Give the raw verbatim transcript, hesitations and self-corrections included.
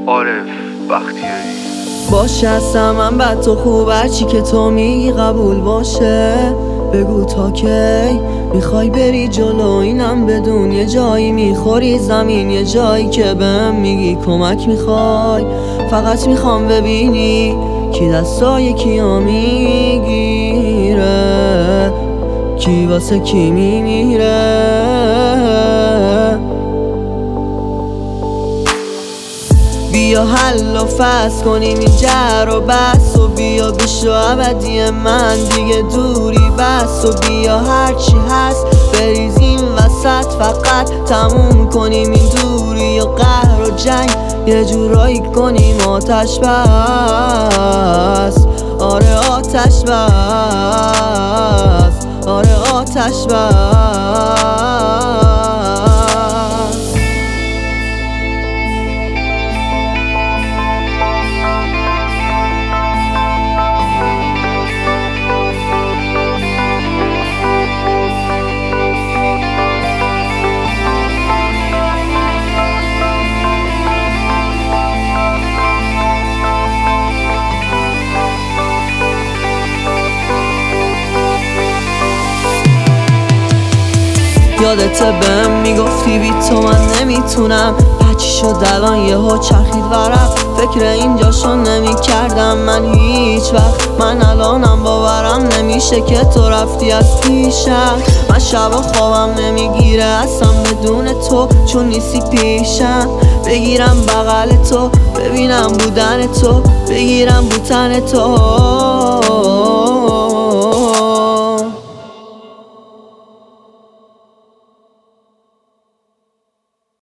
عارف بختیاری باشه هستم من بد تو خوب هرچی که تو میگی قبول باشه. بگو تا کی میخوای بری جلو اینم بدون یه جایی میخوری زمین، یه جایی که بهم میگی کمک میخوای. فقط میخوام ببینی کی دستای کیا میگیره، کی واسه کی میمیره. بیا حل و فصل کنیم این جر و بس و بیا بشو ابدی من دیگه دوری بس و بیا هرچی هست بریزیم وسط فقط تموم کنیم این دوری و قهر و جنگ یه جورایی کنیم آتش بس. آره آتش بس، آره آتش بس. یادته بهم میگفتی بی تو من نمیتونم، هرچی شد الان یهو چرخید ورق. فکر اینجاشو نمیکردم من هیچ وقت، من الانم باورم نمیشه که تو رفتی از پیشم. من شبا خوابم نمیگیره اصلا بدون تو چون نیستی پیشم. بگیرم بغل تو ببینم بودن تو، بگیرم بودن تو.